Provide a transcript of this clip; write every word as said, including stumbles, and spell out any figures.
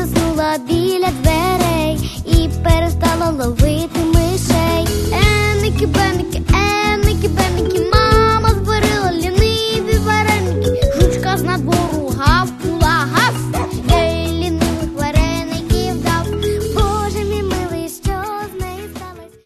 заснула біля дверей і перестала ловити мишей. Еники, беники, еники, беники,